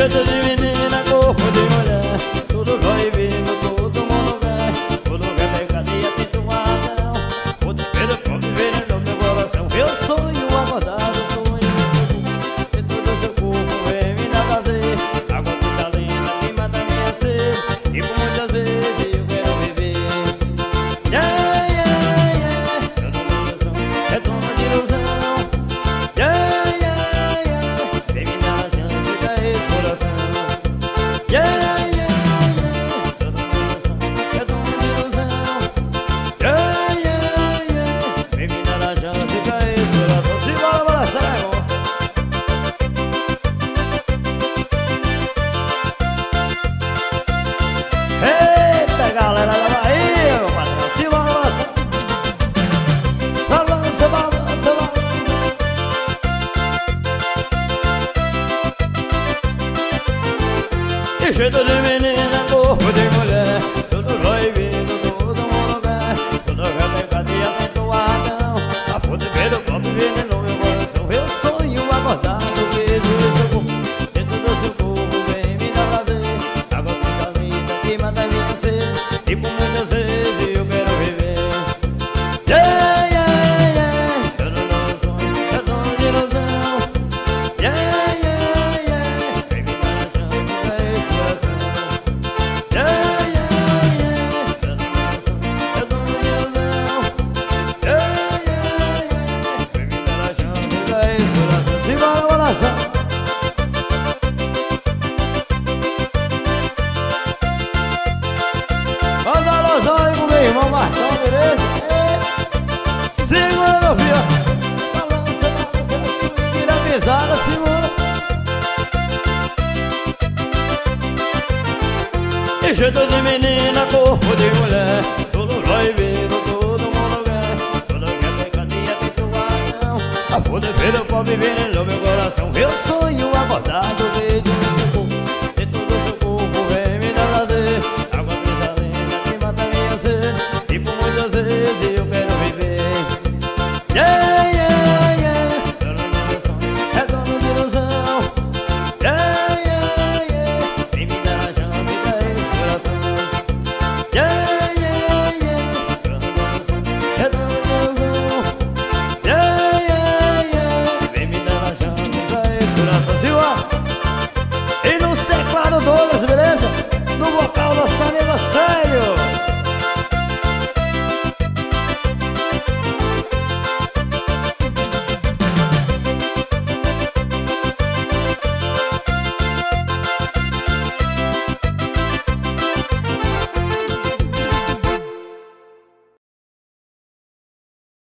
jeito de menina, corpo de mulher, tudo proibido, todo mundo quer. Tudo quer pegadinha, tituação. O tempero conviver no meu coração. Eu sonho acordado, sonho e todo seu corpo vem me dar prazer. Água cristalina que mata minha sede, e por muitas vezes eu quero viver. Yeah, yeah, yeah. Eu não tenho ilusão, é dono de ilusão. Yeah, yeah, yeah. Vem me dar a chance pra esse coração. Yeah, yeah, yeah. Eu não tenho ilusão, é dono de ilusão. Yeah, yeah, yeah. Vem me dar a chance pra esse coração. Simbora, bora, cego. Eita, galera da Bahia, meu patrão. Simbora, bora, cego. Balança, balança, balança. Que jeito de menina, corpo de mulher, tudo proibido, todo mundo quer. Tudo quer pegadinha, tatuadão. A foto do copo vive no meu coração. Eu sonho acordado, vejo seu corpo, dentro do seu corpo vem me dar prazer. Água cristalina que mata minha sede, e por muitas vezes eu quero viver. Yeah, yeah, yeah. Eu não dou sonho, é dono de ilusão. Yeah, yeah, yeah. Vem me dar a chance pra esse coração. Yeah, yeah, yeah. Eu não dou sonho, é dono de ilusão. Yeah, yeah, yeah. Vem me dar a chance pra esse coração. Simbora, coração. Manda alusão aí pro meu irmão Marcão, beleza? Segura, meu filho. Balança, balança, vira a pisada, segura. Que jeito de menina, corpo de mulher, tudo proibido, todo mundo quer. Tudo quer pegadinha, tituação. A foda pelo pode viver no meu coração. Eu sonho acordado, vejo